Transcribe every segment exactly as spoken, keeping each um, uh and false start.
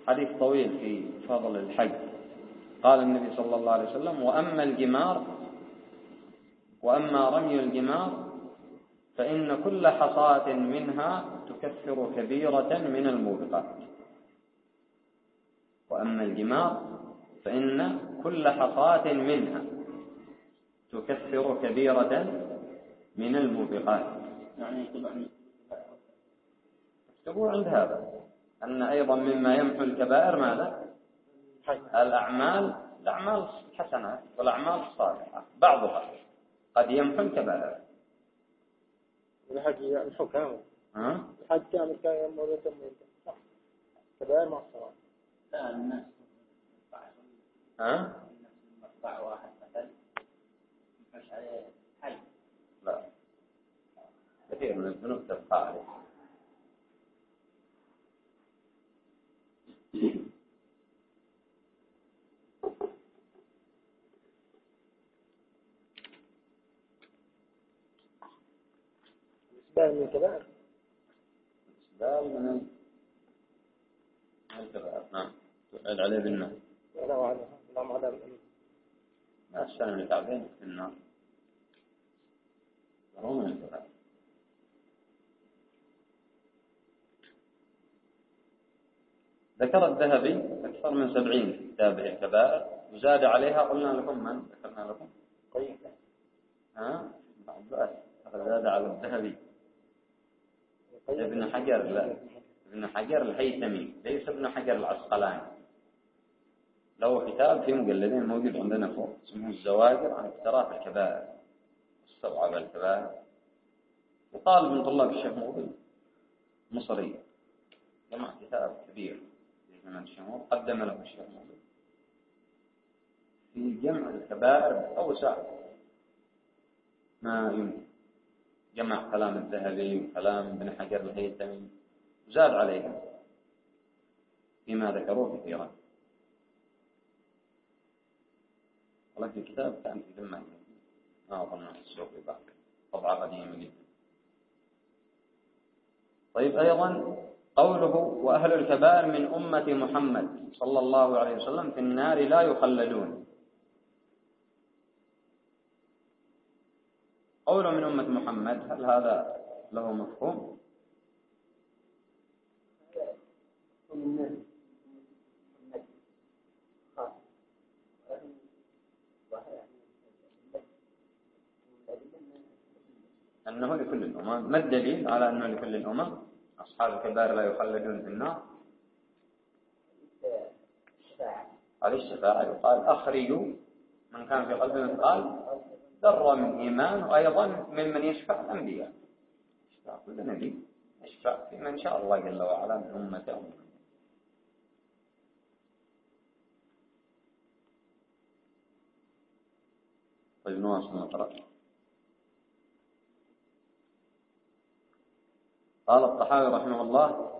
حديث طويل في فضل الحج. قال النبي صلى الله عليه وسلم: وأما الجمار وأما رمي الجمار فإن كل حصاة منها تكفر كبيرة من الموبقات. وأما الجمار فإن كل حصاة منها تكفر كبيرة من الموبقات. يعني تكتبوا عند هذا أن أيضا مما يمحو الكبائر ماذا؟ الأعمال الأعمال الحسنات والأعمال الصالحة بعضها قد يمحو الكبائر. الحج يمحو كامل. ها؟ الحج كامل كان يمحو ويتم صح. كبائر مع الصلاة. لا الناس. ها؟ مقطع واحد مثلا مش عليه حي. لا كثير من الذنوب تبقى عليه. الإسبال من الكبائر. الإسبال من الكبائر. نعم تؤد عليه بالنار. لا وعلى لا معلم. لا الشأن لكعبين في النار ضروري من الكبائر. ذكر الذهبي أكثر من سبعين في كتابه الكبائر وزاد عليها. قلنا لكم من ذكرنا لكم؟ طيب. ها؟ عباس زاد على الذهبي. ابن حجر لا ابن حجر الهيثمي ليس ابن حجر العسقلاني. له كتاب في مجلدين موجود عندنا فوق اسمه الزواجر عن اقتراف الكبائر استوعب الكبائر. وطالب من طلاب الشيخ مقبل مصري جمع كتاب كبير في زمن الشهور قدم له الشيخ مقبل في جمع الكبائر أوسع ما يمكن. جمع كلام الذهبي وكلام ابن حجر الهيثمي وزاد عليها فيما ذكروه كثيرا. والله في الكتاب كان في ذمة ما أظن السوق بعد طبعة قديمة جدا. طيب أيضا قوله: وأهل الكبائر من أمة محمد صلى الله عليه وسلم في النار لا يخلدون. قوله من أمة محمد هل هذا له مفهوم؟ أنه لكل الأمم. ما الدليل على أنه لكل الأمم؟ أصحاب الكبائر لا يخلدون في النار. هذه الشفاعة يقال أخرجوا من كان في قلبه مثقال ذرة من إيمان. وأيضا ممن يشفع الأنبياء يشفع كل نبي يشفع في من شاء الله جل وعلا من أمته. طيب نواصل نقرأ. قال الطحاوي رحمه الله: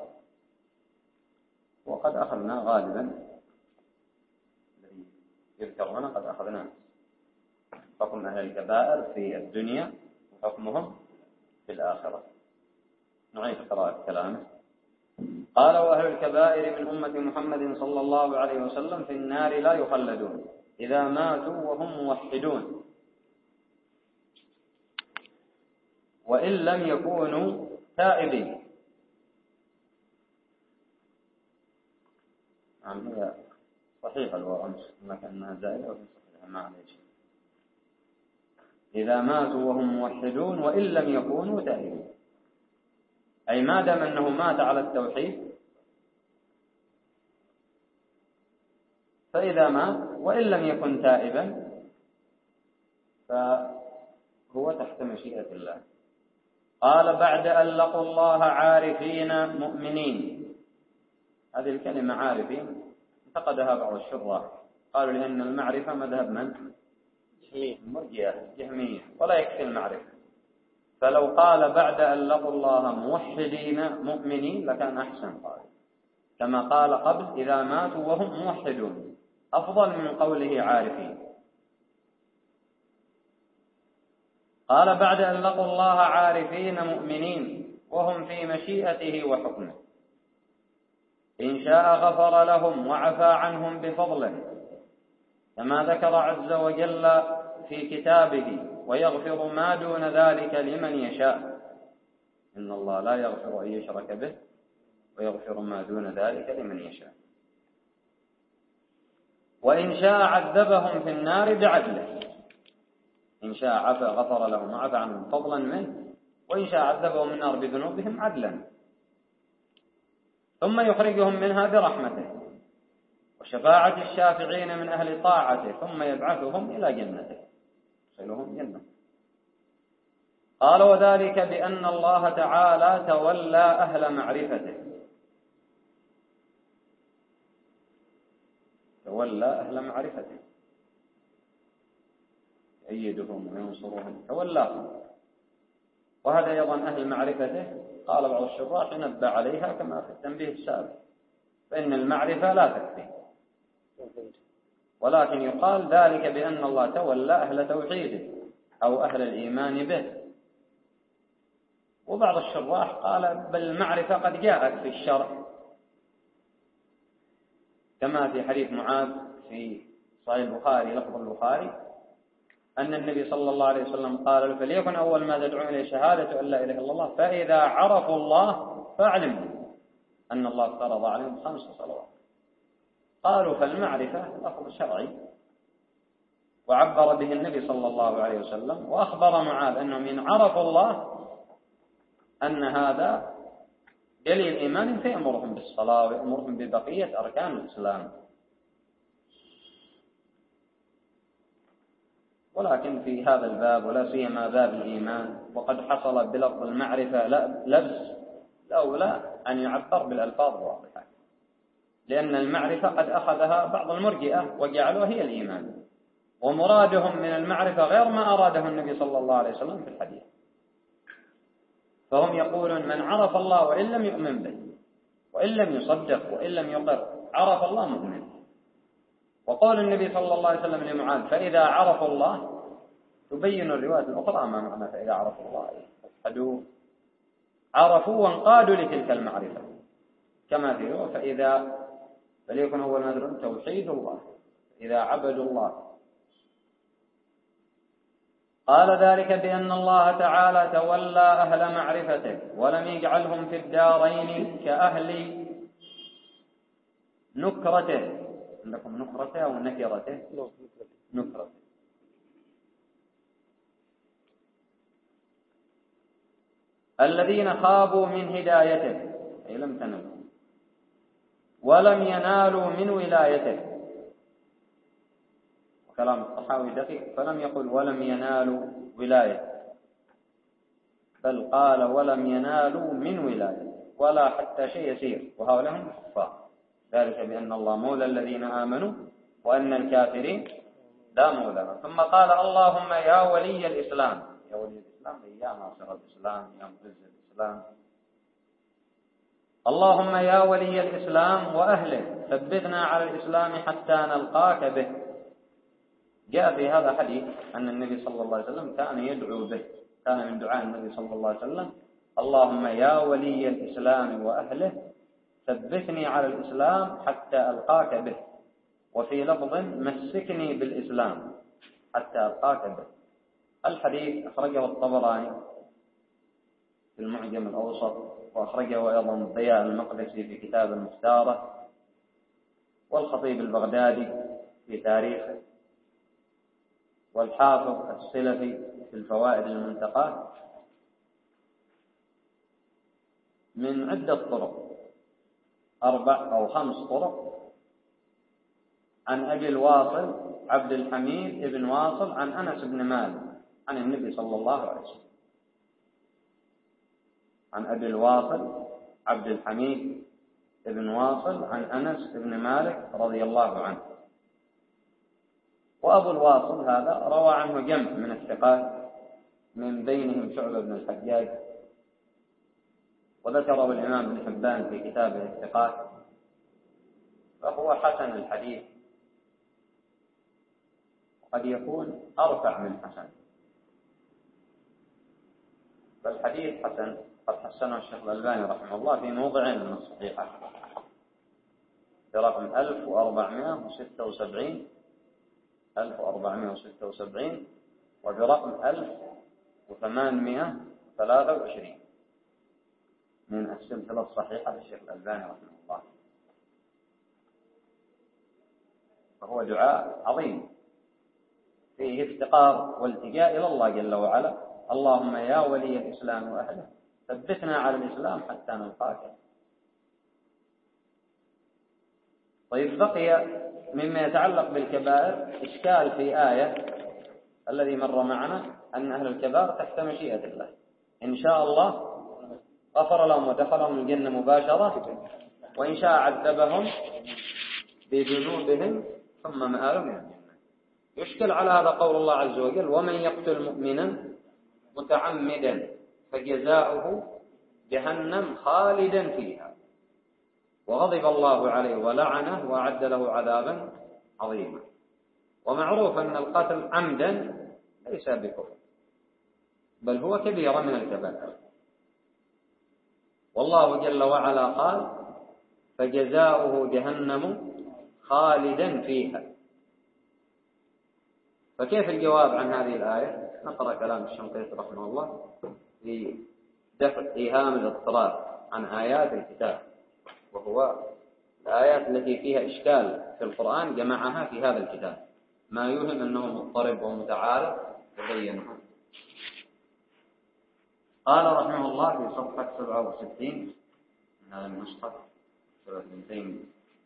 وقد أخذنا غالبا الذي يذكر هنا قد أخذناه حكم أهل الكبائر في الدنيا وحكمهم في الآخرة. نعيد قراءة كلامه. قال: وأهل الكبائر من أمة محمد صلى الله عليه وسلم في النار لا يخلدون إذا ماتوا وهم موحدون وإن لم يكونوا تائبين. نعم هي صحيحة الورمس لكنها زائدة وفي صحيحة ما عليه شيء. إذا ماتوا وهم موحدون وإن لم يكونوا تائبين، أي ما دام أنه مات على التوحيد فإذا مات وإن لم يكن تائبا فهو تحت مشيئة الله. قال: بعد أن لقوا الله عارفين مؤمنين. هذه الكلمة عارفين انتقدها بعض الشراح، قالوا لأن المعرفة مذهب من؟ مرجئة جهمية ولا يكفي المعرفة. فلو قال بعد أن لقوا الله موحدين مؤمنين لكان أحسن. قال كما قال قبل: إذا ماتوا وهم موحدون، أفضل من قوله عارفين. قال: بعد أن لقوا الله عارفين مؤمنين وهم في مشيئته وحكمه. إن شاء غفر لهم وعفى عنهم بفضله، كما ذكر عز وجل في كتابه: ويغفر ما دون ذلك لمن يشاء. إن الله لا يغفر أن يشرك به ويغفر ما دون ذلك لمن يشاء. وإن شاء عذبهم في النار بعدله، إن شاء عفى غفر لهم وعفى عنهم فضلا منه، وإن شاء عذبهم النار بذنوبهم عدلا، ثم يخرجهم منها برحمته وشفاعة الشافعين من أهل طاعته، ثم يبعثهم إلى جنته، يصلهم جنة. قال: وذلك بأن الله تعالى تولى أهل معرفته، تولى أهل معرفته، يؤيدهم وينصرهم، تولاهم. وهذا أيضا أهل معرفته، قال بعض الشراح ينبه عليها كما في التنبيه السابق، فإن المعرفة لا تكفي، ولكن يقال ذلك بأن الله تولى أهل توحيده أو أهل الإيمان به. وبعض الشراح قال: بل المعرفة قد جاءت في الشرع، كما في حديث معاذ في صحيح البخاري، لفظ البخاري، أن النبي صلى الله عليه وسلم قال: فليكن أول ما تدعون إليه شهادة أن لا إله إلا الله، فإذا عرفوا الله فاعلموا أن الله افترض عليهم خمس صلوات. قالوا: فالمعرفة لفظ شرعي، وعبر به النبي صلى الله عليه وسلم، وأخبر معاذ أنهم إن عرفوا الله أن هذا دليل إيمان فيأمرهم بالصلاة ويأمرهم ببقية أركان الإسلام. ولكن في هذا الباب، ولا سيما باب الإيمان، وقد حصل بلفظ المعرفة لبس، الأولى أن يعبر بالألفاظ الواضحة، لأن المعرفة قد أخذها بعض المرجئة وجعلوها هي الإيمان، ومرادهم من المعرفة غير ما أراده النبي صلى الله عليه وسلم في الحديث. فهم يقولون: من عرف الله وإن لم يؤمن به، وإن لم يصدق، وإن لم يقر، عرف الله مؤمن. وقول النبي صلى الله عليه وسلم لمعاذ: فإذا عرفوا الله، تبين الرواية الأخرى ما معنى فإذا عرفوا الله، أشهدوا، عرفوا وانقادوا لتلك المعرفة، كما في رواية: فإذا فليكن أول ما يدرون توحيد الله، إذا عبدوا الله. قال: ذلك بأن الله تعالى تولى أهل معرفته ولم يجعلهم في الدارين كأهل نكرته. عندكم نكرته أو نكرته؟ نكرته. الذين خابوا من هدايته، أي لم تنلوا، ولم ينالوا من ولايته. وكلام الطحاوي دقيق، فلم يقل ولم ينالوا ولايته، بل قال ولم ينالوا من ولايته، ولا حتى شيء يسير، وهؤلاء هم الكفار. ذلك بأن الله مولى الذين آمنوا وأن الكافرين لا مولى لهم. ثم قال: اللهم يا ولي الإسلام، يا ولي الإسلام يا ناصر الإسلام، يا معز الإسلام. اللهم يا ولي الإسلام وأهله، ثبتنا على الإسلام حتى نلقاك به. جاء في هذا حديث أن النبي صلى الله عليه وسلم كان يدعو به، كان من دعاء النبي صلى الله عليه وسلم: اللهم يا ولي الإسلام وأهله، ثبتني على الإسلام حتى ألقاك به. وفي لفظ: مسكني بالإسلام حتى ألقاك به. الحديث أخرجه الطبراني في المعجم الأوسط، وأخرجه أيضا ضياء المقدسي في كتاب المختارة، والخطيب البغدادي في تاريخه، والحافظ السلفي في الفوائد المنتقاة، من عدة طرق، أربع أو خمس طرق، عن أبي الواصل عبد الحميد بن واصل عن أنس بن مالك عن النبي صلى الله عليه وسلم. عن أبي الواصل عبد الحميد بن واصل عن أنس بن مالك رضي الله عنه. وأبو الواصل هذا روى عنه جمع من الثقات، من بينهم شعبة بن الحجاج، وذكره الإمام ابن حبان في كتابه الثقات، فهو حسن الحديث، قد يكون أرفع من حسن، فالحديث حسن، قد حسنه الشيخ الألباني رحمه الله في موضع من الصحيحة. برقم ألف وأربعمائة وستة وسبعين ألف وأربعمائة وستة وسبعين وبرقم ألف وثمانمائة وثلاثة وعشرين من السلسلة الصحيحة للشيخ الألباني رحمه الله. فهو دعاء عظيم فيه افتقار والتجاء إلى الله جل وعلا. اللهم يا ولي الإسلام وأهله ثبتنا على الإسلام حتى نلقاك. طيب، بقي مما يتعلق بالكبائر إشكال في آية الذي مر معنا أن أهل الكبائر تحت مشيئة الله، إن شاء الله غفر لهم ودخلهم الجنة مباشرة، وإن شاء عذبهم بذنوبهم ثم مآلهم إلى الجنة. يشكل على هذا قول الله عز وجل: ومن يقتل مؤمنا متعمدا فجزاؤه جهنم خالدا فيها وغضب الله عليه ولعنه وأعد له عذابا عظيما. ومعروف أن القتل عمدا ليس بكفر، بل هو كبيرة من الكبائر. والله جل وعلا قال: فجزاؤه جهنم خالدا فيها. فكيف الجواب عن هذه الآية؟ نقرأ كلام الشنقيطي رحمه الله في دفع إيهام الاضطراب عن آيات الكتاب، وهو الآيات التي فيها إشكال في القرآن جمعها في هذا الكتاب، ما يوهم أنه مضطرب ومتعارض وبينه. قال رحمه الله في صفحة سبعة وستين من هذا النسخة سبعين،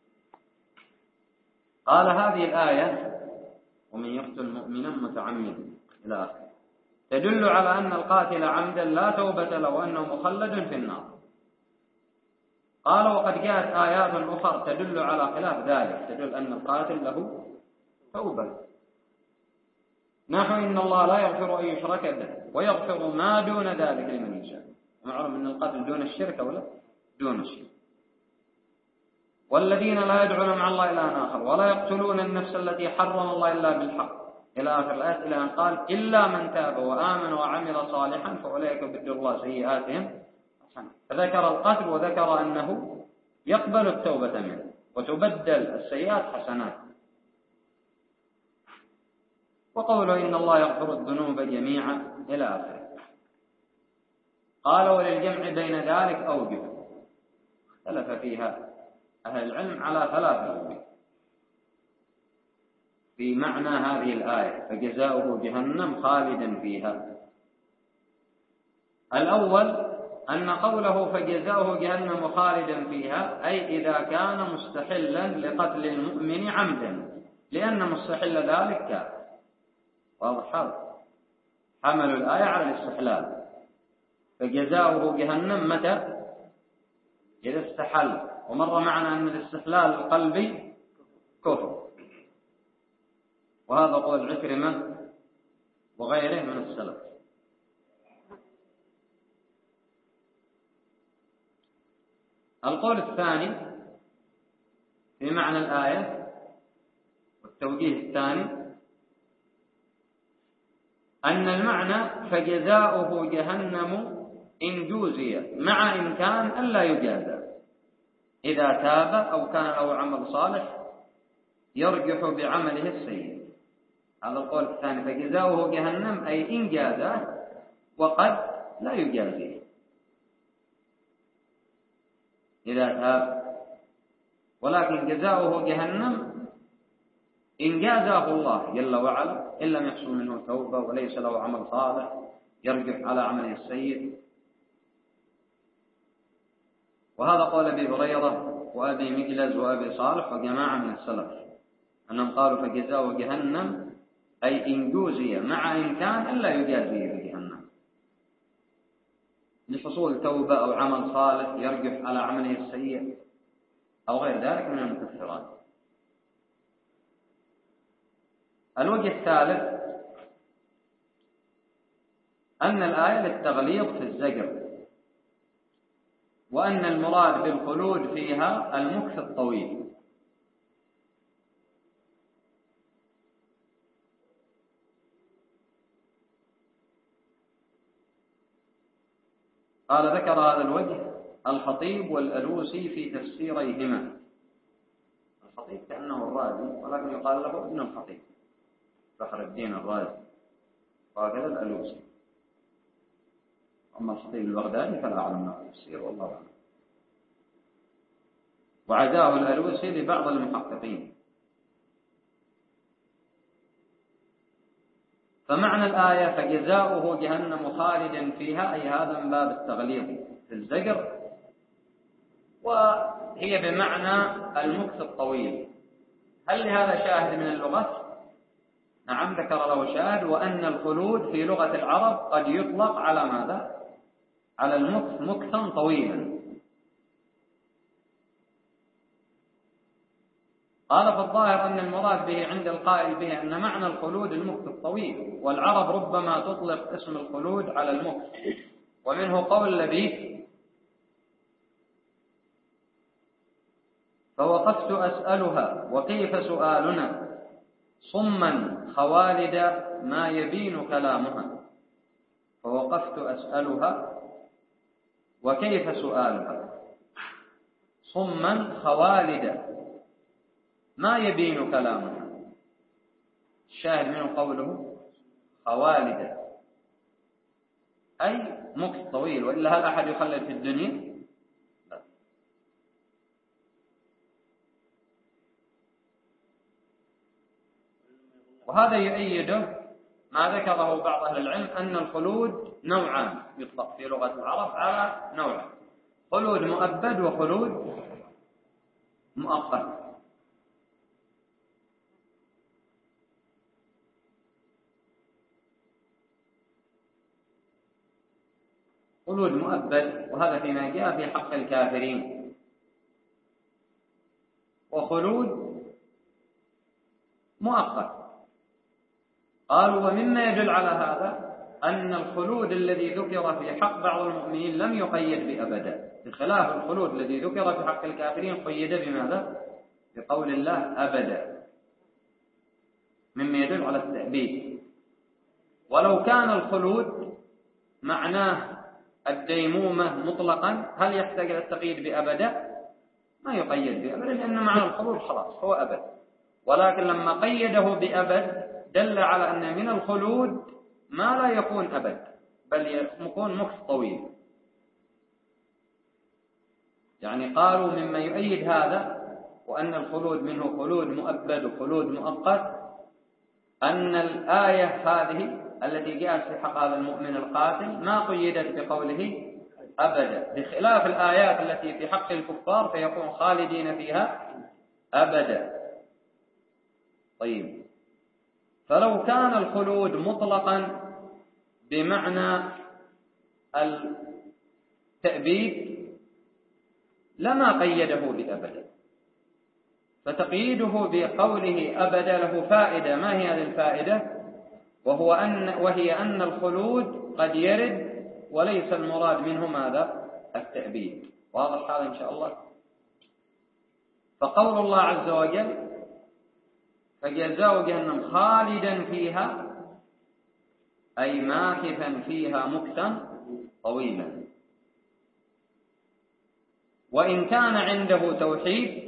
قال: هذه الآية ومن يقتل مؤمنا متعمدا إلى آخره تدل على أن القاتل عمدا لا توبة له وأنه مخلد في النار. قال: وقد جاءت آيات أخرى تدل على خلاف ذلك، تدل أن القاتل له توبة، نحو إن الله لا يغفر أن يشرك به ويغفر ما دون ذلك لمن يشاء. ومعلوم أن القتل دون الشرك ولا دون الشرك. والذين لا يدعون مع الله إلها آخر ولا يقتلون النفس التي حرم الله إلا بالحق إلى آخر الآية، إلى أن قال: إلا من تاب وآمن وعمل صالحا فأولئك يبدل الله سيئاتهم حسنات. فذكر القتل وذكر أنه يقبل التوبة منه وتبدل السيئات حسنات. وقوله إن الله يغفر الذنوب جميعا إلى آخره. قال: وللجمع بين ذلك أوجه اختلف فيها أهل العلم على ثلاثة أوجه في معنى هذه الآية: فجزاؤه جهنم خالدا فيها. الأول أن قوله فجزاؤه جهنم خالدا فيها أي إذا كان مستحلا لقتل المؤمن عمدا، لأن مستحل ذلك كافر. واضح هذا؟ حملوا الآية على الاستحلال. فجزاؤه جهنم متى؟ إذا استحل. ومر معنا أن الاستحلال القلبي كفر، وهذا قول عكرمة وغيره من السلف. القول الثاني في معنى الآية والتوجيه الثاني أن المعنى فجزاؤه جهنم إن جوزي مع إمكان ألا يجازى إذا تاب أو كان له عمل صالح يرجح بعمله السيء. هذا القول الثاني: فجزاؤه جهنم أي إن جازى وقد لا يجازيه إذا تاب، ولكن جزاؤه جهنم إن جازاه الله جل وعلا إن لم يحصل منه توبة وليس له عمل صالح يرجح على عمله السيء. وهذا قول أبي هريرة وأبي مجلز وأبي صالح وجماعة من السلف أنهم قالوا فجزاؤه جهنم أي إن جوزي مع إمكان ألا يجازيه بجهنم لحصول توبة أو عمل صالح يرجح على عمله السيء أو غير ذلك من المكفرات. الوجه الثالث أن الآية للتغليظ في الزجر، وأن المراد بالخلود فيها المكث الطويل. قال: ذكر هذا الوجه الخطيب والألوسي في تفسيريهما. الخطيب كأنه الرازي، ولكن يقال له ابن الخطيب فخر الدين الرازي، وهكذا الألوسي. أما الخطيب البغدادي فلا أعلم ما يصير والله أعلم. وعزاه الألوسي لبعض المحققين. فمعنى الآية فجزاؤه جهنم خالدا فيها، أي هذا من باب التغليظ في الزجر، وهي بمعنى المكث الطويل. هل لهذا شاهد من اللغة؟ نعم ذكر له شاهد، وأن الخلود في لغة العرب قد يطلق على ماذا؟ على المكث مكثا طويلا. قال فالظاهر أن المراد به عند القائل به أن معنى الخلود المكث الطويل، والعرب ربما تطلق اسم الخلود على المكث. ومنه قول لبيد: فوقفت أسألها وكيف سؤالنا صما خوالد ما يبين كلامها. فوقفت أسألها وكيف سؤالها صما خوالد ما يبين كلامها. الشاهد منه قوله خوالد أي مكث طويل، وإلا هل أحد يخلد في الدنيا؟ لا. وهذا يؤيده ما ذكره بعض أهل العلم أن الخلود نوعان، يطلق في لغة العرب على نوع: خلود مؤبد وخلود مؤقت. خلود مؤبد وهذا فيما جاء في حق الكافرين، وخلود مؤقت. قالوا ومما يدل على هذا أن الخلود الذي ذكر في حق بعض المؤمنين لم يقيد بأبدا، بخلاف الخلود الذي ذكر في حق الكافرين قيد بماذا؟ بقول الله أبدا، مما يدل على التأبيد. ولو كان الخلود معناه الديمومة مطلقا هل يحتاج إلى التقييد بأبدا؟ ما يقيد بأبدا، لأن معنى الخلود خلاص هو أبد. ولكن لما قيده بأبد دل على أن من الخلود ما لا يكون أبد، بل يكون مكث طويل. يعني قالوا مما يؤيد هذا وأن الخلود منه خلود مؤبد وخلود مؤقت أن الآية هذه التي جاءت في حق هذا المؤمن القاتل ما قيدت بقوله أبدا، بخلاف الآيات التي في حق الكفار فيكون خالدين فيها أبدا. طيب، فلو كان الخلود مطلقا بمعنى التأبيد لما قيده بأبدا، فتقييده بقوله أبدا له فائدة. ما هي هذه الفائدة؟ وهو أن وهي أن الخلود قد يرد وليس المراد منه ماذا؟ التأبيد. واضح هذا إن شاء الله؟ فقول الله عز وجل فجزاء جهنم خالدا فيها أي ماكثا فيها مكثا طويلا. وإن كان عنده توحيد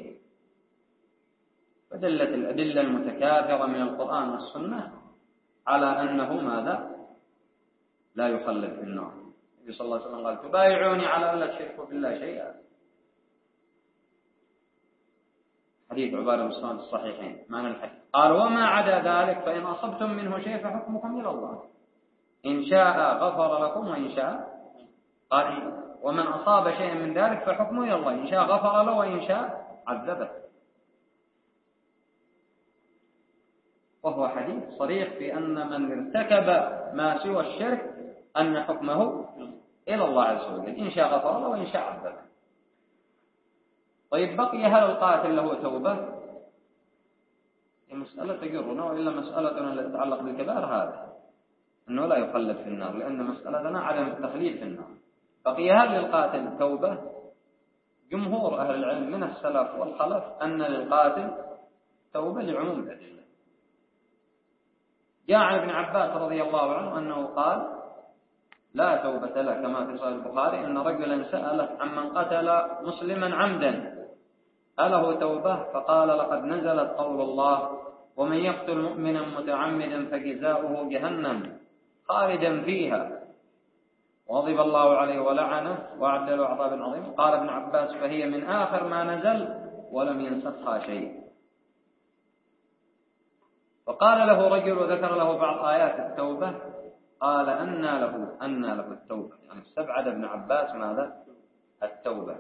فدلت الأدلة المتكاثرة من القرآن والسنة على أنه ماذا؟ لا يخلد في النار. النبي صلى الله عليه وسلم قال تبايعوني على أن لا تشركوا بالله شيئا، حديث عبادة بن الصامت الصحيحين. معنى الحديث قال وما عدا ذلك فإن أصبتم منه شيء فحكمكم إلى الله، إن شاء غفر لكم وإن شاء قال ومن أصاب شيئا من ذلك فحكمه إلى الله، إن شاء غفر له وإن شاء عذبه. وهو حديث صريح في أن من ارتكب ما سوى الشرك أن حكمه إلى الله عز وجل، إن شاء غفر له وإن شاء عذبه. طيب بقي هل القاتل له توبة؟ المسألة تجرنا، وإلا مسألتنا التي تتعلق بالكبائر هذا أنه لا يخلد في النار، لأن مسألتنا عدم التخليد في النار. بقي هل للقاتل توبة؟ جمهور أهل العلم من السلف والخلف أن للقاتل توبة لعموم الأدلة. جاء عن ابن عباس رضي الله عنه أنه قال لا توبة له، كما في صحيح البخاري أن رجلا سأله عمن قتل مسلما عمدا أله توبة؟ فقال لقد نزلت قول الله ومن يقتل مؤمنا متعمدا فجزاؤه جهنم خالدا فيها وغضب الله عليه ولعنه وأعد له عذابا عظيما. قال ابن عباس فهي من آخر ما نزل ولم ينسخها شيء. فقال له رجل وذكر له بعض آيات التوبة قال أنى له أنى له التوبة، يعني استبعد ابن عباس ماذا؟ التوبة.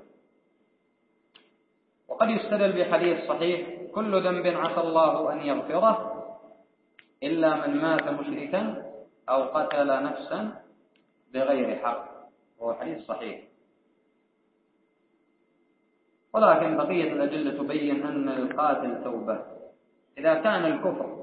وقد يستدل بحديث صحيح كل ذنب عسى الله أن يغفره إلا من مات مشركا أو قتل نفسا بغير حق، وهو حديث صحيح. ولكن بقية الأدلة تبين أن القاتل توبة إذا كان الكفر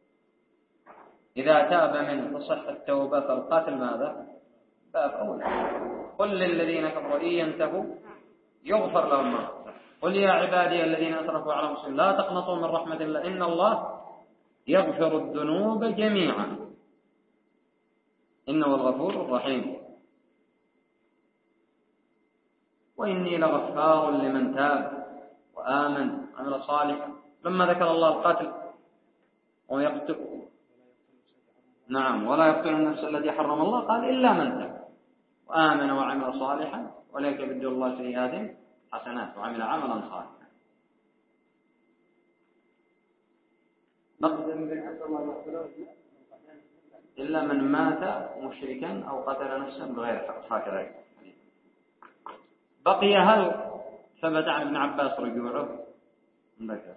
إذا تاب منه تصح التوبة، فالقاتل ماذا؟ باب أولى. قل للذين كفروا إن ينتهوا يغفر لهم ما قتلوا. قل يا عبادي الذين أسرفوا على أنفسهم لا تقنطوا من رحمة الله إن الله يغفر الذنوب جميعا إنه الغفور الرحيم. وإني لغفار لمن تاب وآمن عمل صالحا. لما ذكر الله القتل ويقتل نعم ولا يقتل النفس التي حرم الله قال إلا من تاب وآمن وعمل صالحا ولا يكبد الله سيئات حسنات وعمل عملا صالحا. إلا من مات مشركا أو قتل نفسا بغير حق. هكذا بقي هل ثبت عن ابن عباس رجوعه؟ ذكر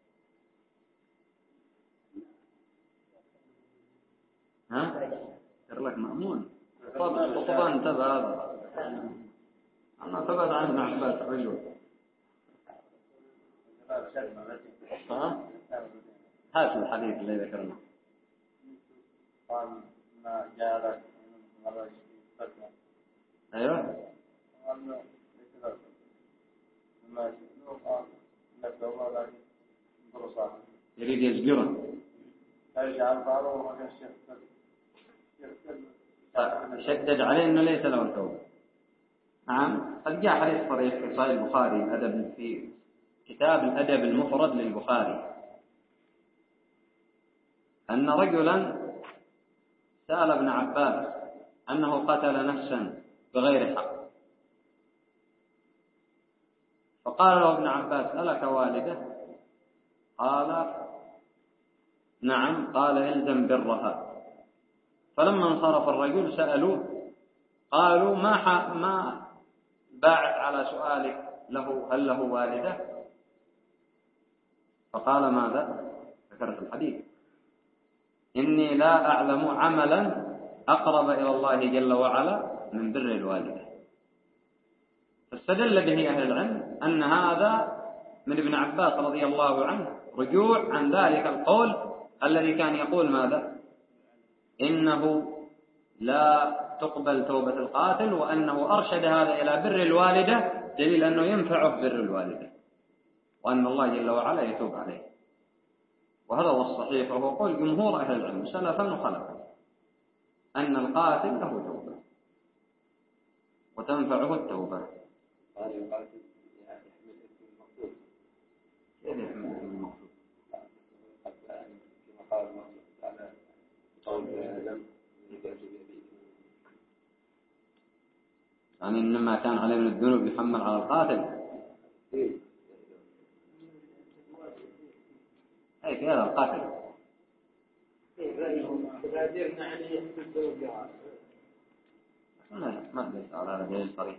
ها؟ قال لك مأمون خطبا انتبه أنا ثبت عن ابن عباس رجوع. ها؟ هات الحديث اللي ذكرناه. قال ما جاء أيوه يريد يزجره شدد عليه أنه ليس له توبة. نعم قد جاء حديث صريح في صحيح البخاري الأدب في كتاب الأدب المفرد للبخاري أن رجلا سأل ابن عباس أنه قتل نفسا بغير حق، فقال له ابن عباس ألك والده؟ قال نعم. قال إلزم برها. فلما انصرف الرجل سألوه قالوا ما ما باعت على سؤالك له هل له والده؟ فقال ماذا؟ ذكرت الحديث إني لا أعلم عملا أقرب إلى الله جل وعلا من بر الوالدة. فاستدل به أهل العلم أن هذا من ابن عباس رضي الله عنه رجوع عن ذلك القول الذي كان يقول ماذا؟ إنه لا تقبل توبة القاتل، وأنه أرشد هذا إلى بر الوالدة دليل أنه ينفعه بر الوالدة وأن الله جل وعلا يتوب عليه. وهذا هو الصحيح وهو قول جمهور أهل العلم سلفا وخلفا أن القاتل له توبة وتنفعه التوبة. قال القاتل يحمل اسم المقتول. كيف يحمل اسم المقتول؟ كما قال الله تعالى قول آدم يعني إنما كان عليه من الذنوب يحمل على القاتل. أي في هذا القاتل لا ما ليس على هذا دليل صريح.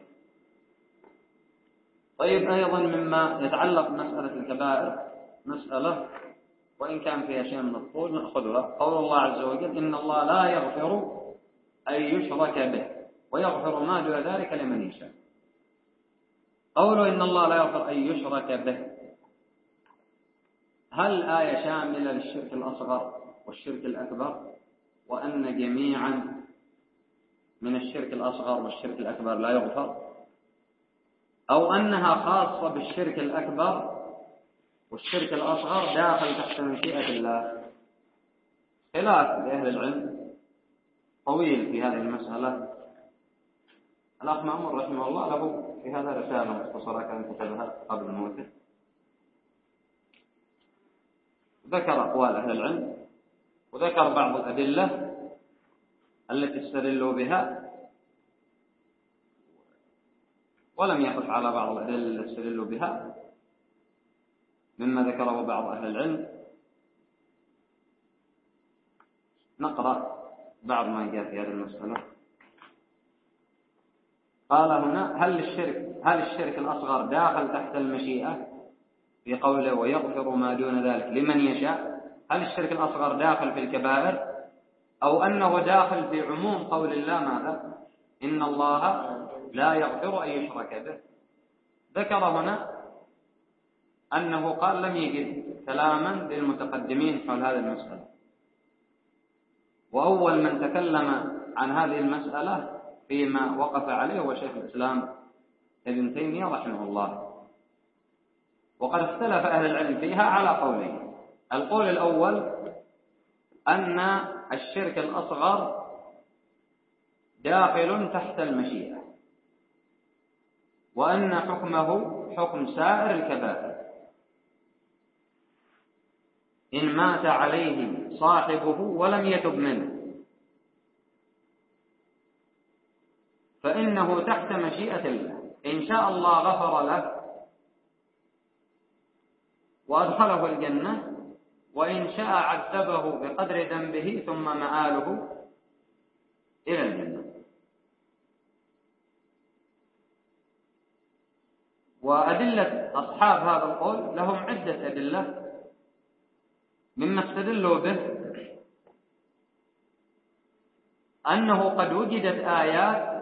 طيب أيضا مما يتعلق بمسألة الكبائر مسألة وإن كان فيها شيء من الطول نأخذها. قول الله عز وجل إن الله لا يغفر أن يشرك به ويغفر ما دون ذلك لمن يشاء. قوله إن الله لا يغفر أن يشرك به، هل آية شاملة للشرك الأصغر والشرك الأكبر وأن جميعا من الشرك الأصغر والشرك الأكبر لا يغفر، أو أنها خاصة بالشرك الأكبر والشرك الأصغر داخل تحت مشيئة الله؟ خلاف لأهل العلم طويل في هذه المسألة. الأخ مأمون رحمه الله له في هذا رسالة مختصرة كان كتبها قبل موته ذكر أقوال أهل العلم وذكر بعض الأدلة التي استدلوا بها، ولم يقف على بعض الأدلة التي استدلوا بها مما ذكره بعض أهل العلم. نقرأ بعض ما جاء في هذه المسألة. قال هنا: هل الشرك هل الشرك الأصغر داخل تحت المشيئة في قوله ويغفر ما دون ذلك لمن يشاء؟ هل الشرك الأصغر داخل في الكبائر أو أنه داخل في عموم قول الله ماذا؟ إن الله لا يغفر أن يشرك به. ذكر هنا أنه قال لم يجد كلاما للمتقدمين حول هذه المسألة، وأول من تكلم عن هذه المسألة فيما وقف عليه هو شيخ الإسلام ابن تيمية رحمه الله. وقد اختلف أهل العلم فيها على قولين: القول الأول أن الشرك الأصغر داخل تحت المشيئة، وأن حكمه حكم سائر الكبائر، إن مات عليه صاحبه ولم يتب منه فإنه تحت مشيئة الله، إن شاء الله غفر له وأدخله الجنة، وإن شاء عذبه بقدر ذنبه ثم مآله إلى الجنة. وأدلة أصحاب هذا القول لهم عدة أدلة، مما استدلوا به أنه قد وجدت آيات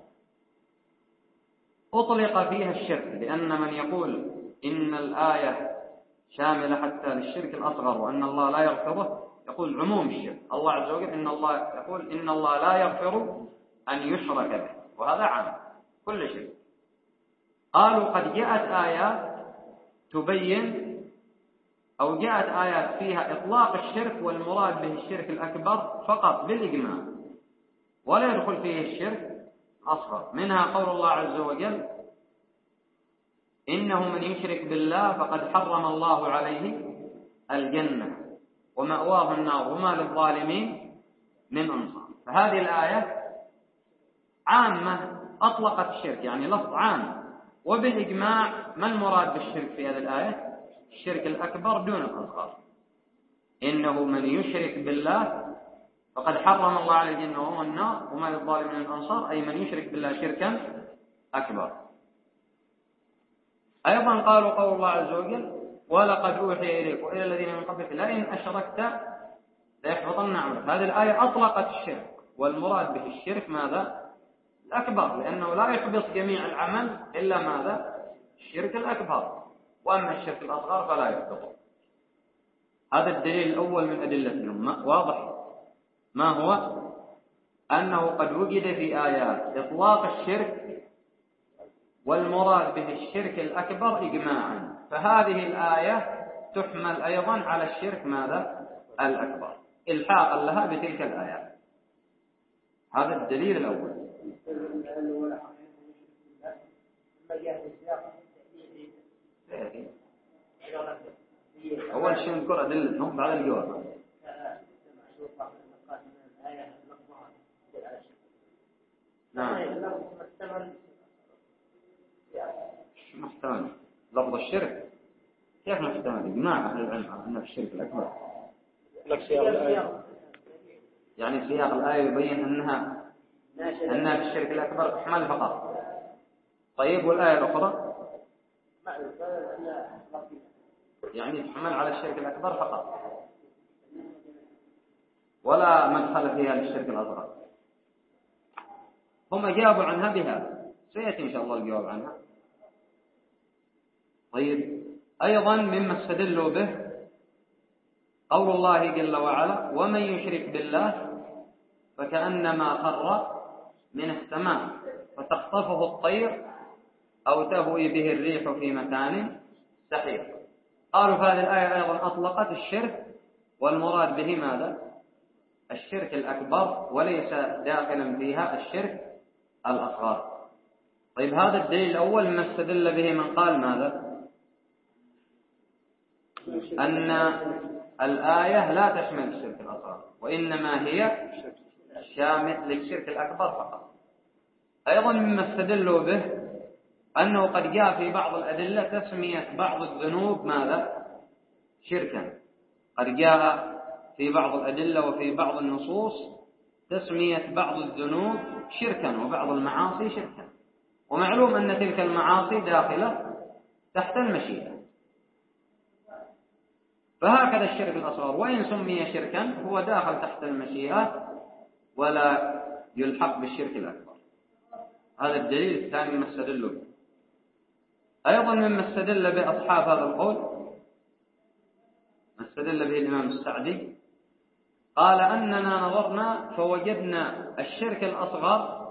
أطلق فيها الشرك، لأن من يقول إن الآية شاملة حتى للشرك الأصغر وأن الله لا يغفره يقول عموم الشرك. الله عز وجل إن الله يقول إن الله لا يغفر أن يشرك به، وهذا عام كل شرك. قالوا قد جاءت آيات تبين أو جاءت آيات فيها إطلاق الشرك والمراد به الشرك الأكبر فقط بالإجماع، ولا يدخل فيه الشرك الأصغر. منها قول الله عز وجل: إنه من يشرك بالله فقد حرم الله عليه الجنة ومأواه النار وما للظالمين من أنصار. فهذه الآية عامة أطلقت الشرك، يعني لفظ عام، وبالإجماع ما المراد بالشرك في هذه الآية؟ الشرك الأكبر دون الأصغر. إنه من يشرك بالله فقد حرم الله عليه الجنة وهو النار وما للظالمين من أنصار، أي من يشرك بالله شركا أكبر. أيضا قالوا قول الله عز وجل: ولقد أوحي إليك وإلى الذين من قبلك لئن أشركت ليحبطن عملك. هذه الآية أطلقت الشرك، والمراد به الشرك ماذا؟ الأكبر، لأنه لا يحبط جميع العمل إلا ماذا؟ الشرك الأكبر، وأما الشرك الأصغر فلا يحبط. هذا الدليل الأول من أدلتهم. واضح ما هو؟ أنه قد وجد في آيات إطلاق الشرك والمراد به الشرك الأكبر إجماعا، فهذه الآية تحمل أيضا على الشرك ماذا؟ الأكبر، إلحاقا لها بتلك الآيات. هذا الدليل الأول. أول شيء نذكر أدلتهم بعد الجواب. نعم. محتمل لفظ الشرك كيف محتمل؟ إجماع أهل العلم أن الشرك الأكبر. يعني سياق الآية يبين أنها أنها في الشرك الأكبر تحمل فقط. طيب والآية الأخرى يعني تحمل على الشرك الأكبر فقط ولا مدخل فيها للشرك الأصغر. هم جابوا عنها بهذا، سيأتي إن شاء الله الجواب عنها. طيب أيضا مما استدلوا به قول الله جل وعلا: ومن يشرك بالله فكأنما خر من السماء فتخطفه الطير أو تهوي به الريح في مكان سحيق. قالوا هذه الآية أيضا أطلقت الشرك والمراد به ماذا؟ الشرك الأكبر، وليس داخلا فيها الشرك الأصغر. طيب هذا الدليل الأول ما استدل به من قال ماذا؟ أن الآية لا تشمل الشرك الأصغر، وإنما هي شامل للشرك الأكبر فقط. أيضا مما استدلوا به أنه قد جاء في بعض الأدلة تسمية بعض الذنوب ماذا؟ شركا. قد جاء في بعض الأدلة وفي بعض النصوص تسمية بعض الذنوب شركا وبعض المعاصي شركا، ومعلوم أن تلك المعاصي داخلة تحت المشيئة. فهكذا الشرك الأصغر وإن سمي شركا هو داخل تحت المشيئة ولا يلحق بالشرك الأكبر. هذا الدليل الثاني مما استدلوا به. أيضا مما استدل به أصحاب هذا القول ما استدل به الإمام السعدي، قال أننا نظرنا فوجدنا الشرك الأصغر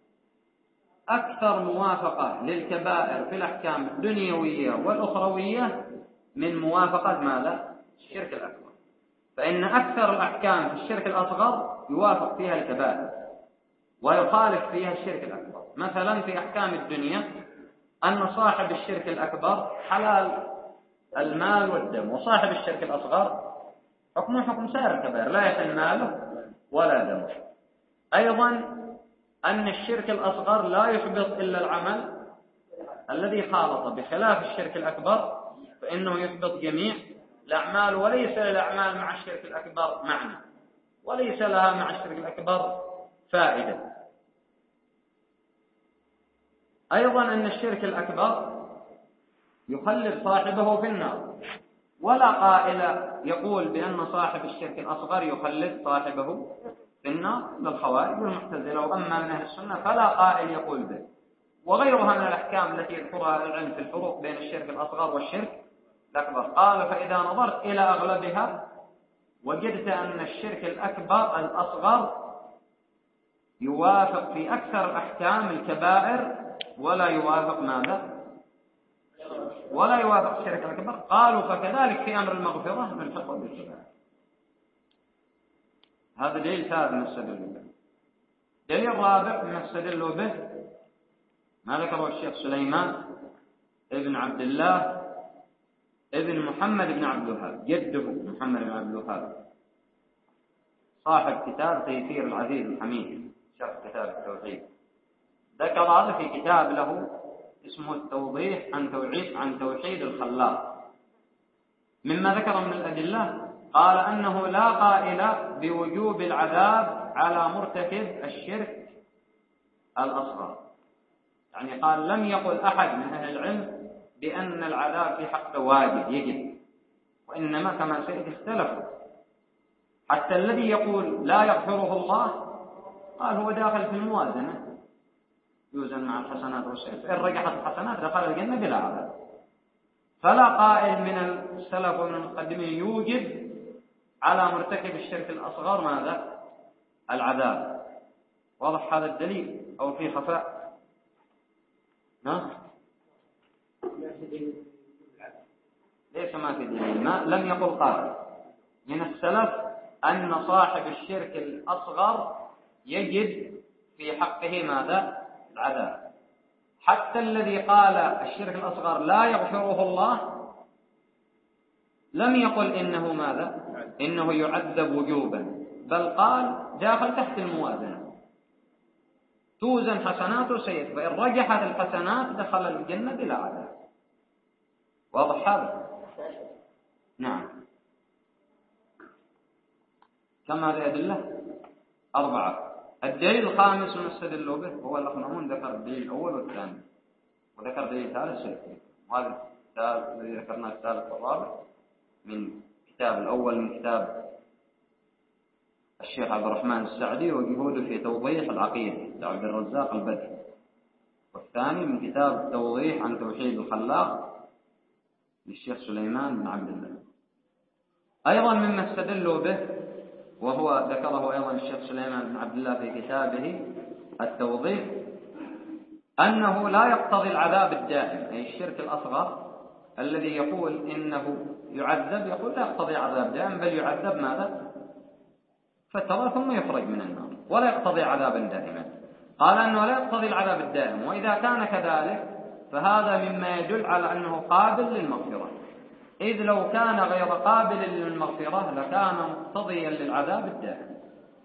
أكثر موافقة للكبائر في الأحكام الدنيوية والأخروية من موافقة ماذا؟ الشرك الأكبر. فإن أكثر الأحكام في الشرك الأصغر يوافق فيها الكبائر ويخالف فيها الشرك الأكبر. مثلا في أحكام الدنيا أن صاحب الشرك الأكبر حلال المال والدم، وصاحب الشرك الأصغر حكمه حكم سائر الكبائر لا يحل ماله ولا دمه. أيضا أن الشرك الأصغر لا يحبط إلا العمل الذي خالط، بخلاف الشرك الأكبر فإنه يحبط جميع الأعمال، وليس للأعمال مع الشرك الأكبر معنى، وليس لها مع الشرك الأكبر فائدة. أيضا أن الشرك الأكبر يخلد صاحبه في النار، ولا قائل يقول بأن صاحب الشرك الأصغر يخلد صاحبه في النار للخوارج والمعتزلة، وأما من أهل السنة فلا قائل يقول به. وغيرها من الأحكام التي يذكرها العلم في الفروق بين الشرك الأصغر والشرك الأكبر. قال فإذا نظرت إلى أغلبها وجدت أن الشرك الأكبر الأصغر يوافق في أكثر الأحكام الكبائر ولا يوافق ماذا؟ ولا يوافق الشرك الأكبر. قالوا فكذلك في أمر المغفرة نلحق بالكبائر. هذا دليل ثالث من استدلوا به. دليل رابع من استدلوا به ما ذكره الشيخ سليمان ابن عبد الله ابن محمد بن عبد الوهاب، جده محمد بن عبد الوهاب، صاحب كتاب تيسير العزيز الحميد شرح كتاب التوحيد. ذكر هذا في كتاب له اسمه التوضيح عن توحيد عن توحيد الخلاق. مما ذكر من الأدلة قال أنه لا قائل بوجوب العذاب على مرتكب الشرك الأصغر، يعني قال لم يقل أحد من أهل العلم بأن العذاب في حقه واجب يجب، وإنما كما سيأتي اختلفوا. حتى الذي يقول لا يغفره الله قال هو داخل في الموازنة، يوزن مع الحسنات والسيئات، إن رجحت الحسنات دخل الجنة بلا عذاب. فلا قائل من السلف ومن المقدمين يوجب على مرتكب الشرك الأصغر ماذا؟ العذاب. واضح هذا الدليل أو في خفاء؟ ها؟ ليس ما في دليل، ما لم يقل قائل من السلف أن صاحب الشرك الأصغر يجب في حقه ماذا؟ العذاب. حتى الذي قال الشرك الأصغر لا يغفره الله لم يقل إنه ماذا؟ إنه يعذب وجوبا، بل قال داخل تحت الموازنة، توزن حسناته سيئات، فإن رجحت الحسنات دخل الجنة بلا عذاب. واضح هذا؟ نعم. كم هذه أدلة؟ أربعة. الدليل الخامس من استدلوا به هو الأخنمون، ذكر الدليل الأول والثاني وذكر دليل ثالث سيأتي، وهذا الثالث الذي ذكرناه الثالث والرابع من كتاب الأول من كتاب الشيخ عبد الرحمن السعدي وجهوده في توضيح العقيدة لعبد الرزاق البدر، والثاني من كتاب التوضيح عن توحيد الخلاق للشيخ سليمان بن عبد الله. أيضا مما استدلوا به وهو ذكره أيضا الشيخ سليمان بن عبد الله في كتابه التوضيح أنه لا يقتضي العذاب الدائم، أي الشرك الأصغر الذي يقول إنه يعذب يقول لا يقتضي عذاب دائم، بل يعذب ماذا؟ فترة ثم يخرج من النار، ولا يقتضي عذابا دائما. قال أنه لا يقتضي العذاب الدائم، وإذا كان كذلك فهذا مما يدل على أنه قابل للمغفرة، إذ لو كان غير قابل للمغفرة لكان مقتضيا للعذاب الدائم،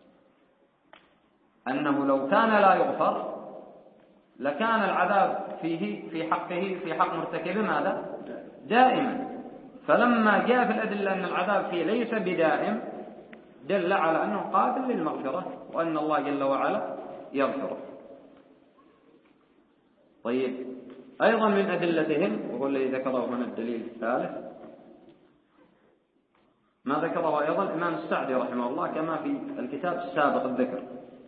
أنه لو كان لا يغفر لكان العذاب فيه في حقه في حق مرتكبه ماذا؟ دائما. فلما جاء في الأدلة أن العذاب فيه ليس بدائم دل على أنه قابل للمغفرة وأن الله جل وعلا يغفره. طيب، أيضا من أدلتهم وهو الذي ذكره هنا الدليل الثالث ما ذكره أيضا الإمام السعدي رحمه الله كما في الكتاب السابق الذكر،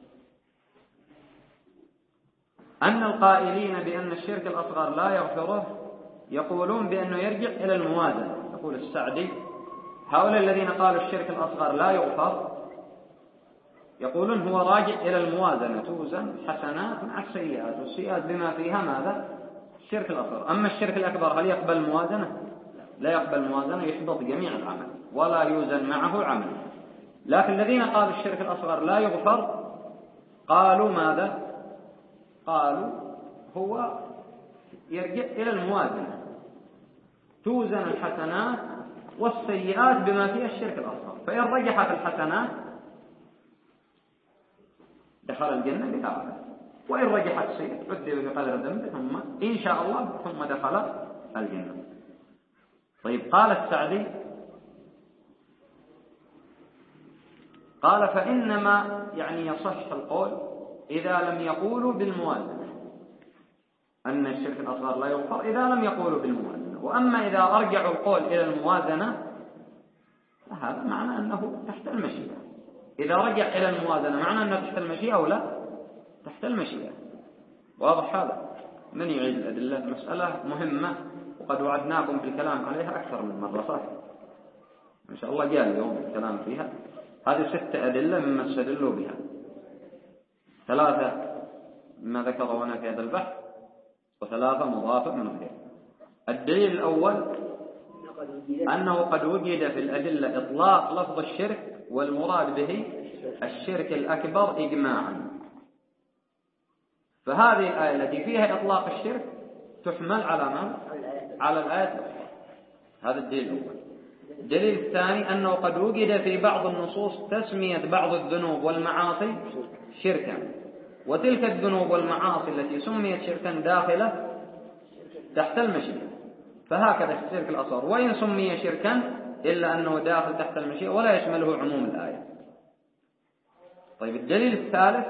أن القائلين بأن الشرك الأصغر لا يغفره يقولون بأنه يرجع إلى الموازنة. يقول السعدي: هؤلاء الذين قالوا الشرك الأصغر لا يغفر يقولون هو راجع إلى الموازنة، توزن حسنات مع السيئات، والسيئات بما فيها ماذا؟ الشرك الأصغر. أما الشرك الأكبر هل يقبل الموازنة؟ لا يقبل الموازنة، يحبط جميع العمل ولا يوزن معه عمل. لكن الذين قالوا الشرك الأصغر لا يغفر قالوا ماذا؟ قالوا هو يرجع إلى الموازنة، توزن الحسنات والسيئات بما فيها الشرك الأصغر، فإن رجحت الحسنات دخل الجنة بتعبه، وإن رجحت السيئات عذب بقدر ذنبه ثم إن شاء الله ثم دخل الجنة. طيب، قال السعدي قال: فإنما يعني يصح القول إذا لم يقولوا بالموازنة، أن الشرك الأصغر لا يغفر إذا لم يقولوا بالموازنة. وأما إذا أرجعوا القول إلى الموازنة فهذا معنى أنه تحت المشيئة. إذا رجع إلى الموازنة معنى أنه تحت المشيئة أو لا؟ تحت المشيئة. واضح هذا؟ من يعيد الأدلة؟ مسألة مهمة وقد وعدناكم بالكلام عليها أكثر من مرة، صح؟ إن شاء الله جاء اليوم الكلام فيها. هذه ستة أدلة مما استدلوا بها، ثلاثة مما ذكره هنا في هذا البحث وثلاثة مضافة من غيره. الدليل الأول أنه قد وجد في الأدلة إطلاق لفظ الشرك والمراد به الشرك الأكبر إجماعا، فهذه الآية التي فيها إطلاق الشرك تحمل على ما؟ على الآية الأخرى. هذا الدليل الأول. الدليل الثاني أنه قد وجد في بعض النصوص تسمية بعض الذنوب والمعاصي شركا، وتلك الذنوب والمعاصي التي سميت شركا داخلة تحت المشيئة، فهكذا الشرك الأصغر وإن سمي شركا إلا أنه داخل تحت المشيئة ولا يشمله عموم الآية. طيب، الدليل الثالث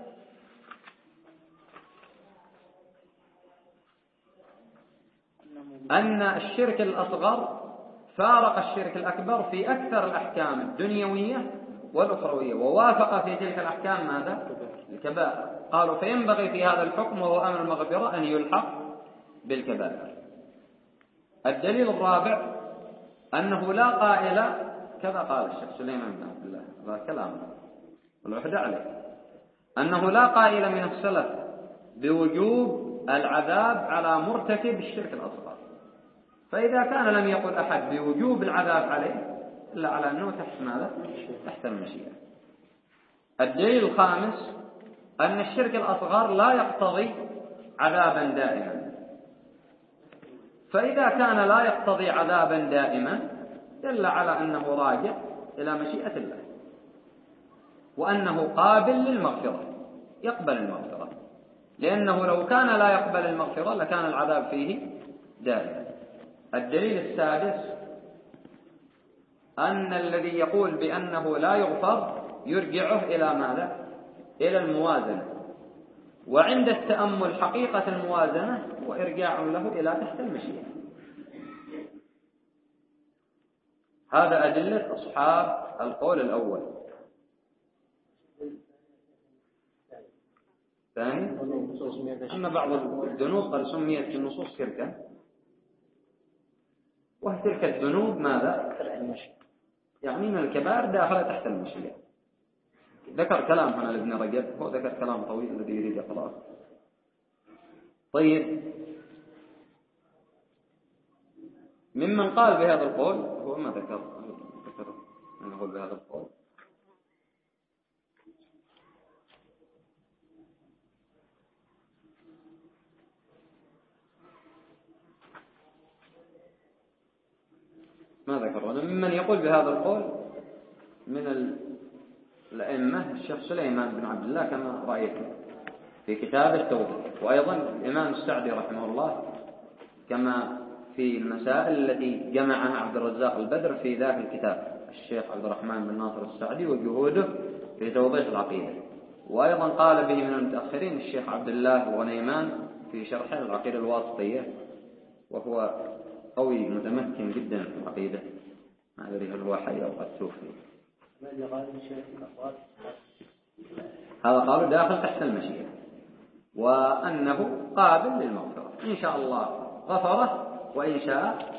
أن الشرك الأصغر فارق الشرك الأكبر في أكثر الأحكام الدنيوية والأخروية، ووافق في تلك الأحكام ماذا؟ الكبائر. قالوا فينبغي في هذا الحكم وهو أمر المغفرة أن يلحق بالكبائر. الدليل الرابع أنه لا قائل كذا قال الشيخ سليمان بن عبد الله، هذا كلام والعهد عليه، أنه لا قائل من السلف بوجوب العذاب على مرتكب الشرك الأصغر، فإذا كان لم يقل أحد بوجوب العذاب عليه إلا على أنه تحت ماذا؟ تحت المشيئة. الدليل الخامس أن الشرك الأصغر لا يقتضي عذابا دائما، فإذا كان لا يقتضي عذابا دائما دل على أنه راجع إلى مشيئة الله، وأنه قابل للمغفرة، يقبل المغفرة، لأنه لو كان لا يقبل المغفرة لكان العذاب فيه دائما. الدليل السادس أن الذي يقول بأنه لا يغفر يرجعه إلى ماذا؟ إلى الموازنة، وعند التأمل حقيقة الموازنة وإرجاع له إلى تحت المشيئة. هذا أدلة أصحاب القول الأول. ثاني أن بعض الذنوب قد سميت في النصوص شركا، وهي تلك الذنوب ماذا؟ يعني من الكبائر داخلة تحت المشيئة. ذكر كلام هنا لابن رجب، هو ذكر كلام طويل الذي يريد يقرأه. طيب، ممن قال بهذا القول هو ما ذكر ذكر من يقول بهذا القول. يقول بهذا القول من الأئمة الشيخ سليمان بن عبد الله كما رأيتم في كتاب التوضيح، وأيضا الإمام السعدي رحمه الله كما في المسائل التي جمعها عبد الرزاق البدر في ذاك الكتاب الشيخ عبد الرحمن بن ناصر السعدي وجهوده في توضيح العقيدة. وأيضا قال به من المتأخرين الشيخ عبد الله الغنيمان في شرح العقيدة الواسطية، وهو قوي متمكن جدا في العقيدة، ما أدري هل هو حي أو قد توفي. هذا قالوا داخل تحت المشيئة، وأنه قابل للمغفرة إن شاء الله غفره، وإن شاء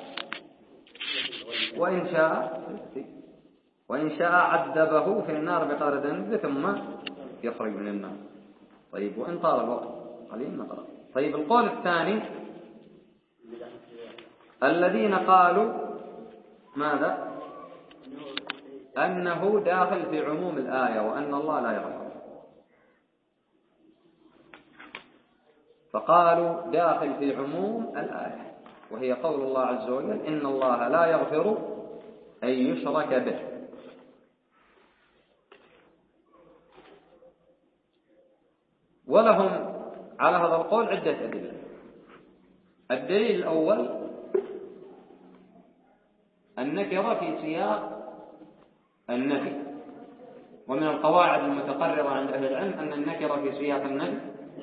وإن شاء وإن شاء عذبه في النار بقدر ذنبه ثم يخرج من النار. طيب، وإن طال الوقت قليل نقرأ. طيب، القول الثاني الذين قالوا ماذا؟ أنه داخل في عموم الآية وأن الله لا يغفر، فقالوا داخل في عموم الآية، وهي قول الله عز وجل إن الله لا يغفر أن يشرك به. ولهم على هذا القول عدة أدلة. الدليل الأول النكرة في سياق النفي، ومن القواعد المتقررة عند أهل العلم أن النكرة في سياق النفي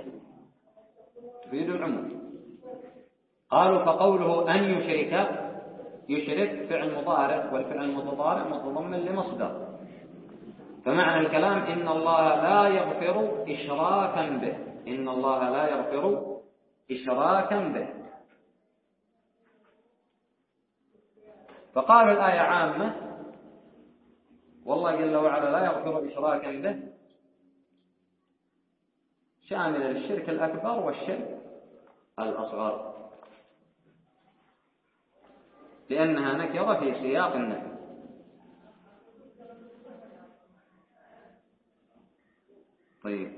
تفيد العموم. قالوا فقوله أن يشرك، يشرك فعل مضارع، والفعل المتضارع متضمن لمصدر، فمعنى الكلام إن الله لا يغفر إشراكا به، إن الله لا يغفر إشراكا به. فقالوا الآية عامة، والله جل وعلا لا يغفر إشراكا به شامل للشرك الأكبر والشرك الأصغر، لأنها نكرة في سياق النفي. طيب،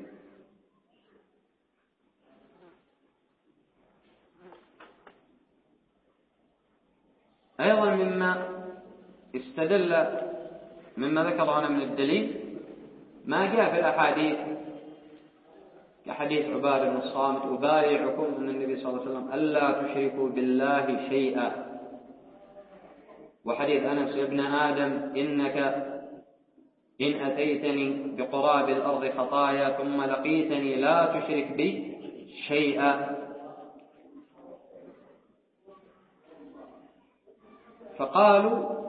أيضا مما استدل مما ذكر هنا من الدليل ما جاء في الأحاديث كحديث عبادة بن الصامت أبايعكم أن النبي صلى الله عليه وسلم ألا تشركوا بالله شيئا، وحديث أنس ابن آدم إنك إن أتيتني بقراب الأرض خطايا ثم لقيتني لا تشرك بي شيئا. فقالوا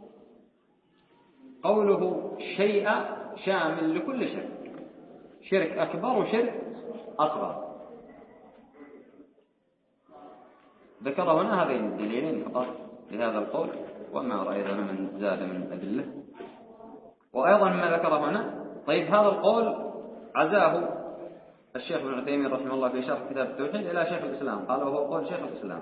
قوله شيئا شامل لكل شرك، شرك أكبر وشرك أصغر. ذكر هنا هذين الدليلين فقط لهذا القول، وما رأينا من زاد من الأدلة. وأيضا ما ذكر هنا، طيب هذا القول عزاه الشيخ ابن عثيمين رحمه الله في شرح كتاب التوحيد إلى شيخ الإسلام، قال وهو قول شيخ الإسلام،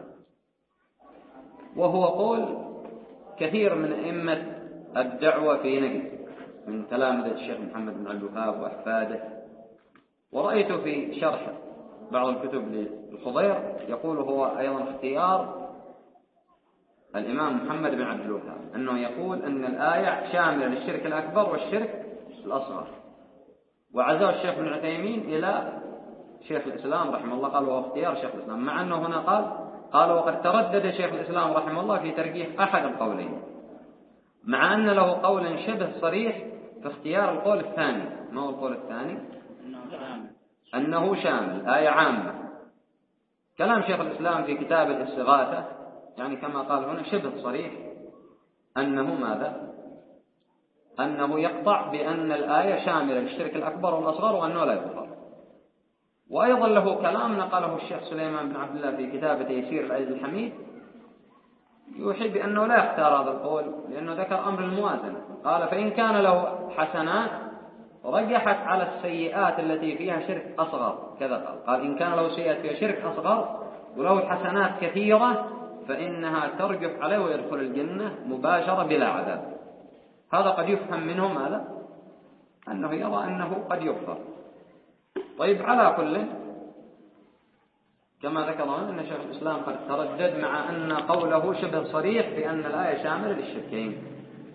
وهو قول كثير من أئمة الدعوة في نجد من تلامذة الشيخ محمد بن عبد الوهاب وأحفاده. ورأيت في شرح بعض الكتب للخضير يقول هو أيضا اختيار الإمام محمد بن عبد الوهاب، أنه يقول أن الآية شاملة للشرك الأكبر والشرك الأصغر، وعزاه الشيخ بن عثيمين إلى شيخ الإسلام رحمه الله، قال وهو اختيار شيخ الإسلام، مع أنه هنا قال قال وقد تردد شيخ الإسلام رحمه الله في ترجيح أحد القولين، مع أن له قولا شبه صريح في اختيار القول الثاني. ما هو القول الثاني؟ أنه شامل، آية عامة. كلام شيخ الإسلام في كتاب الاستغاثة يعني كما قال هنا شبه صريح أنه ماذا؟ أنه يقطع بأن الآية شاملة للشرك الأكبر والأصغر وأنه لا يغفر. وأيضا له كلام نقله الشيخ سليمان بن عبد الله في كتاب تيسير العزيز الحميد يوحي بأنه لا يختار هذا القول، لأنه ذكر أمر الموازنة، قال فإن كان له حسنات رجحت على السيئات التي فيها شرك أصغر، كذا قال قال إن كان له سيئات فيها شرك أصغر وله حسنات كثيرة فإنها ترجح عليه ويدخل الجنة مباشرة بلا عذاب. هذا قد يفهم منه ماذا؟ أنه يرى أنه قد يغفر. طيب، على كل كما ذكرنا أن شيخ الإسلام قد تردد، مع أن قوله شبه صريح بأن الآية شاملة للشركين.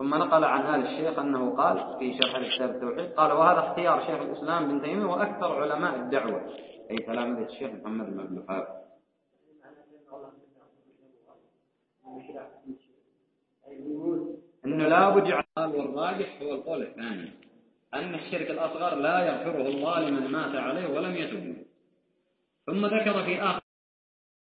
ثم نقل عن آل الشيخ أنه قال في شرح كتاب التوحيد قال وهذا اختيار شيخ الإسلام بن تيمية وأكثر علماء الدعوة أي تلامذة الشيخ محمد بن عبد الوهاب. أنه لا بد يعقل والراجح هو القول الثاني أن الشرك الأصغر لا يغفره الله لمن مات عليه ولم يتب. ثم ذكر في آخر